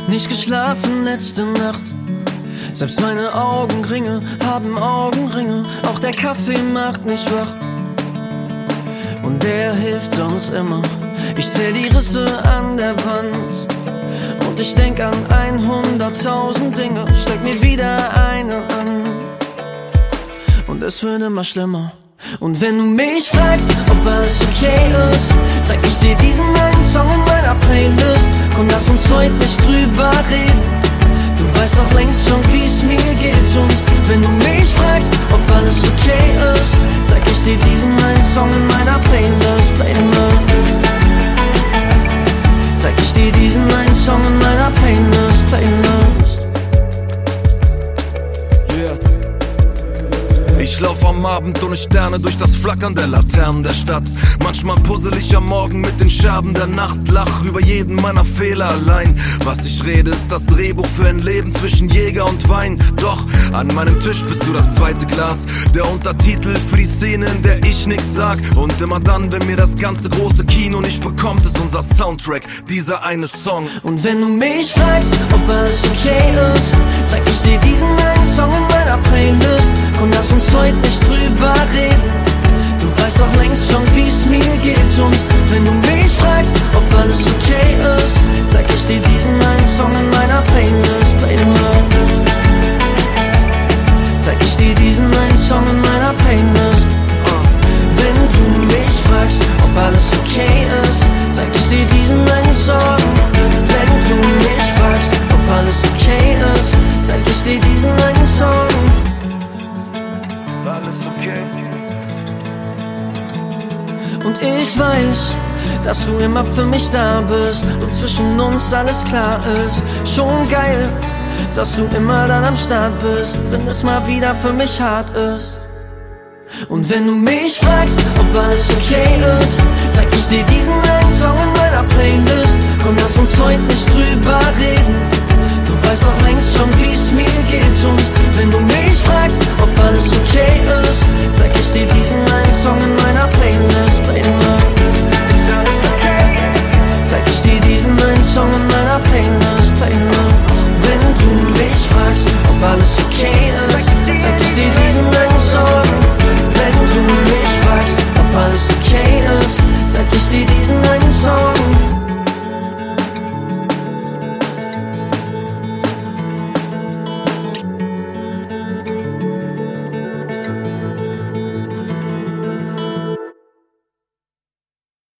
Nicht geschlafen letzte Nacht. Selbst meine Augenringe haben Augenringe. Auch der Kaffee macht mich wach. Und der hilft sonst immer. Ich zähl die Risse an der Wand. Und ich denk an 100.000 Dinge. Steck mir wieder eine an. Und es wird immer schlimmer. Und wenn du mich fragst, ob alles okay ist, zeig ich dir diesen einen Song in meiner Playlist. Und lass uns heute nicht drüber reden. Du weißt doch längst schon, wie's mir geht. Und wenn du mich fragst, ob alles okay ist, zeig ich dir diesen einen Song in meiner Playlist. Zeig ich dir diesen einen Song in meiner Playlist. Ich lauf am Abend ohne Sterne durch das Flackern der Laternen der Stadt. Manchmal puzzle ich am Morgen mit den Scherben der Nacht. Lach über jeden meiner Fehler allein. Was ich rede, ist das Drehbuch für ein Leben zwischen Jäger und Wein. Doch an meinem Tisch bist du das zweite Glas. Der Untertitel für die Szene, in der ich nix sag. Und immer dann, wenn mir das ganze große Kino nicht bekommt, ist unser Soundtrack dieser eine Song. Und wenn du mich fragst, ob alles okay ist, zeig ich dir diesen einen Song in meiner Playlist. Und lass uns heute nicht drüber reden. Du weißt doch längst schon, wie's mir geht. Und wenn du mich fragst, ob alles okay ist, zeig ich dir diesen einen Song in meiner Playlist. Zeig ich dir diesen einen Song in meiner Playlist. Wenn du mich fragst, ob alles okay ist, zeig ich dir diesen einen Song. Wenn du mich fragst, ob alles okay ist, zeig ich dir diesen einen Song. Alles okay. Und ich weiß, dass du immer für mich da bist und zwischen uns alles klar ist. Schon geil, dass du immer dann am Start bist, wenn es mal wieder für mich hart ist. Und wenn du mich fragst, ob alles okay